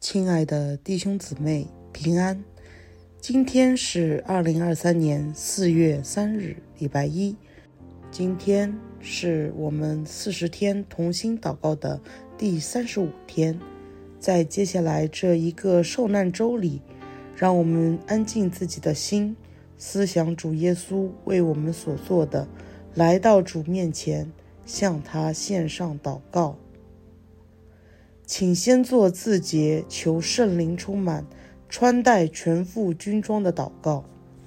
亲爱的弟兄姊妹，平安。今天是2023年4月3日，礼拜一。今天是我们40天同心祷告的第35天。在接下来这一个受难周里，让我们安静自己的心，思想主耶稣为我们所做的，来到主面前，向他献上祷告。请先做自洁，求圣灵充满，穿戴全副军装的祷告。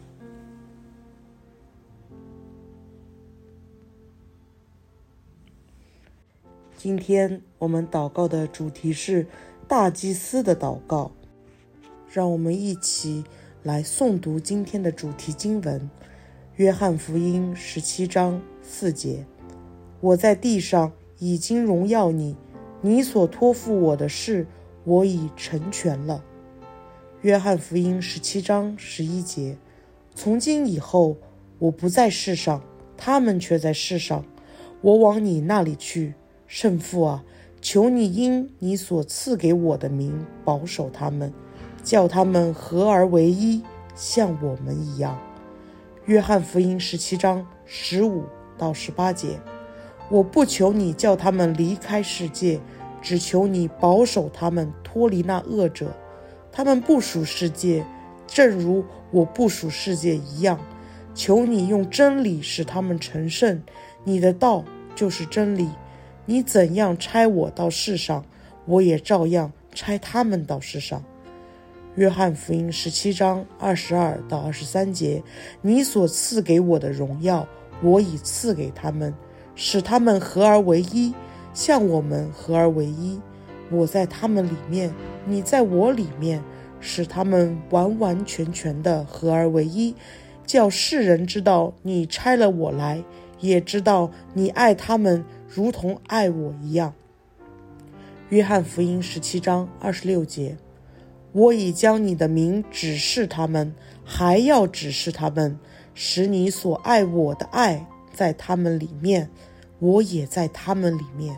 今天我们祷告的主题是大祭司的祷告。让我们一起来诵读今天的主题经文，约翰福音17章4节。我在地上已经荣耀你，你所托付我的事，我已成全了。约翰福音17章11节。从今以后，我不在世上，他们却在世上，我往你那里去。圣父啊，求你因你所赐给我的名保守他们，叫他们合而为一，像我们一样。约翰福音17章15到18节。我不求你叫他们离开世界，只求你保守他们脱离那恶者。他们不属世界，正如我不属世界一样。求你用真理使他们成圣，你的道就是真理。你怎样差我到世上，我也照样差他们到世上。约翰福音17章22到23节。你所赐给我的荣耀，我已赐给他们，使他们合而为一，像我们合而为一。我在他们里面，你在我里面，使他们完完全全的合而为一，叫世人知道你差了我来，也知道你爱他们如同爱我一样。约翰福音17章26节。我已将你的名指示他们，还要指示他们，使你所爱我的爱在他们里面，我也在他们里面。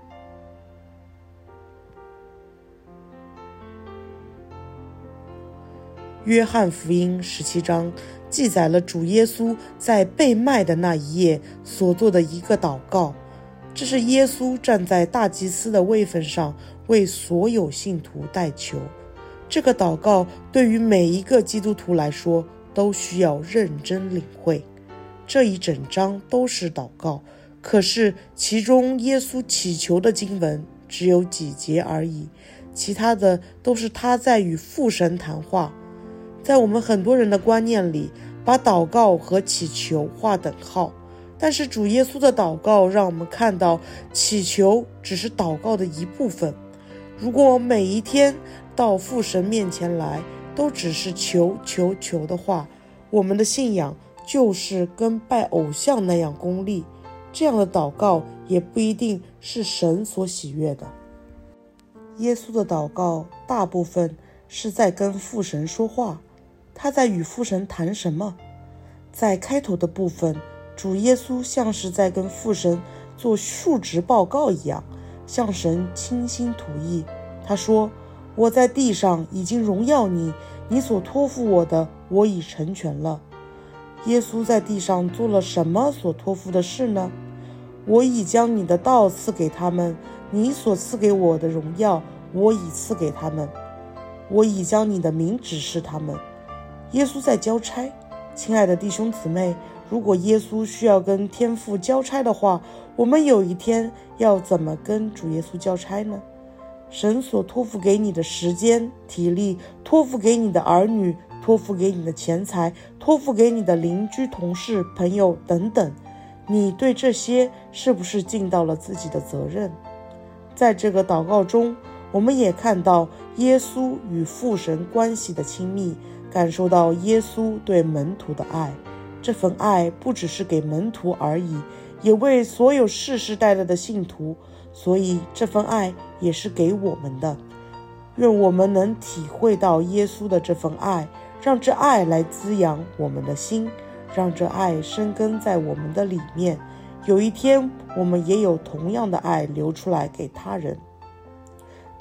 约翰福音17章记载了主耶稣在被卖的那一夜所做的一个祷告。这是耶稣站在大祭司的位分上，为所有信徒代求。这个祷告对于每一个基督徒来说都需要认真领会。这一整章都是祷告，可是其中耶稣祈求的经文只有几节而已，其他的都是他在与父神谈话。在我们很多人的观念里，把祷告和祈求划等号，但是主耶稣的祷告让我们看到，祈求只是祷告的一部分。如果每一天到父神面前来都只是求求求的话，我们的信仰就是跟拜偶像那样功利，这样的祷告也不一定是神所喜悦的。耶稣的祷告大部分是在跟父神说话，他在与父神谈什么？在开头的部分，主耶稣像是在跟父神做述职报告一样，向神倾心吐意。他说，我在地上已经荣耀你，你所托付我的，我已成全了。耶稣在地上做了什么所托付的事呢？我已将你的道赐给他们，你所赐给我的荣耀，我已赐给他们。我已将你的名指示他们。耶稣在交差。亲爱的弟兄姊妹，如果耶稣需要跟天父交差的话，我们有一天要怎么跟主耶稣交差呢？神所托付给你的时间、体力，托付给你的儿女，托付给你的钱财，托付给你的邻居、同事、朋友等等，你对这些是不是尽到了自己的责任？在这个祷告中，我们也看到耶稣与父神关系的亲密，感受到耶稣对门徒的爱。这份爱不只是给门徒而已，也为所有世世代代的信徒，所以这份爱也是给我们的。愿我们能体会到耶稣的这份爱，让这爱来滋养我们的心，让这爱生根在我们的里面。有一天，我们也有同样的爱流出来给他人。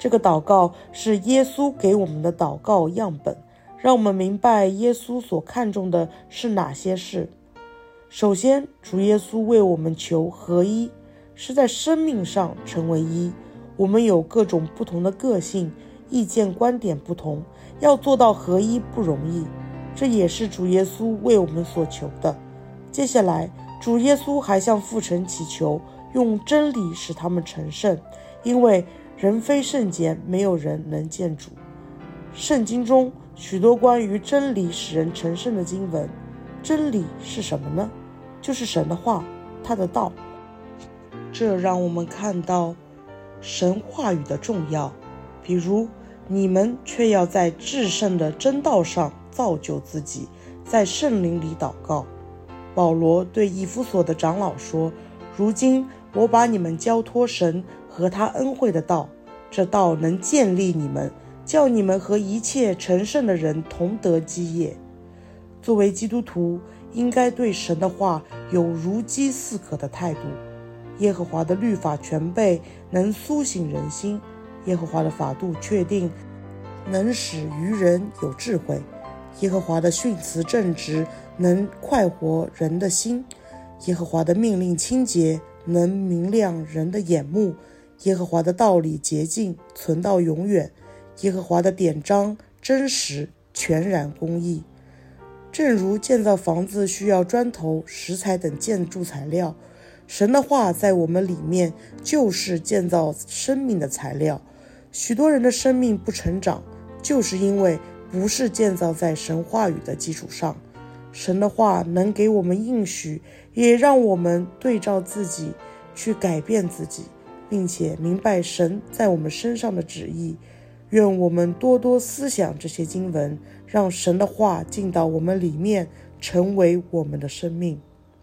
这个祷告是耶稣给我们的祷告样本，让我们明白耶稣所看重的是哪些事。首先，主耶稣为我们求合一，是在生命上成为一。我们有各种不同的个性，意见观点不同，要做到合一不容易，这也是主耶稣为我们所求的。接下来，主耶稣还向父神祈求，用真理使他们成圣，因为人非圣洁，没有人能见主。圣经中许多关于真理使人成圣的经文，真理是什么呢？就是神的话，他的道。这让我们看到神话语的重要，比如你们却要在至圣的真道上造就自己，在圣灵里祷告。保罗对以弗所的长老说，如今我把你们交托神和他恩惠的道，这道能建立你们，叫你们和一切成圣的人同得基业。作为基督徒，应该对神的话有如饥似渴的态度。耶和华的律法全备，能苏醒人心；耶和华的法度确定，能使愚人有智慧；耶和华的训词正直，能快活人的心；耶和华的命令清洁，能明亮人的眼目；耶和华的道理洁净，存到永远；耶和华的典章真实，全然公义。正如建造房子需要砖头、石材等建筑材料，神的话在我们里面就是建造生命的材料。许多人的生命不成长，就是因为不是建造在神话语的基础上。神的话能给我们应许，也让我们对照自己去改变自己，并且明白神在我们身上的旨意。愿我们多多思想这些经文，让神的话进到我们里面，成为我们的生命。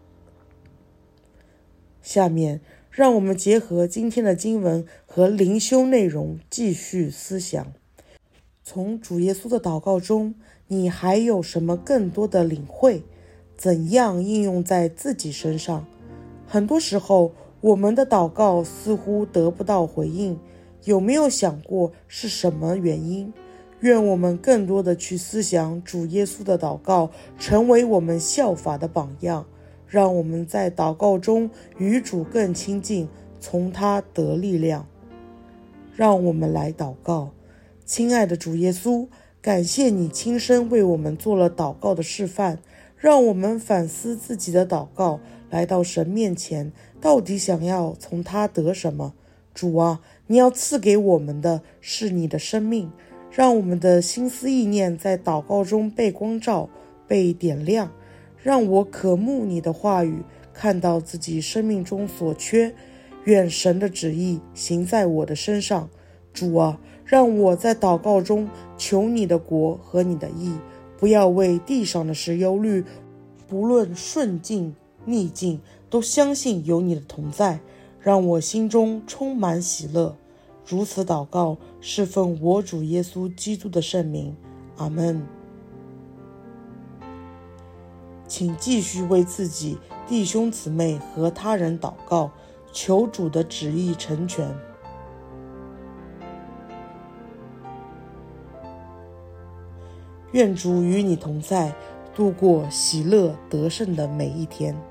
下面让我们结合今天的经文和灵修内容继续思想。从主耶稣的祷告中，你还有什么更多的领会？怎样应用在自己身上？很多时候，我们的祷告似乎得不到回应，有没有想过是什么原因？愿我们更多的去思想主耶稣的祷告，成为我们效法的榜样，让我们在祷告中与主更亲近，从他得力量。让我们来祷告。亲爱的主耶稣，感谢你亲身为我们做了祷告的示范，让我们反思自己的祷告，来到神面前，到底想要从他得什么？主啊，你要赐给我们的是你的生命，让我们的心思意念在祷告中被光照，被点亮，让我渴慕你的话语，看到自己生命中所缺，愿神的旨意行在我的身上。主啊，让我在祷告中求你的国和你的义，不要为地上的事忧虑，不论顺境逆境，都相信有你的同在，让我心中充满喜乐。如此祷告，是奉我主耶稣基督的圣名。阿们。请继续为自己、弟兄姊妹和他人祷告，求主的旨意成全。愿主与你同在，度过喜乐得胜的每一天。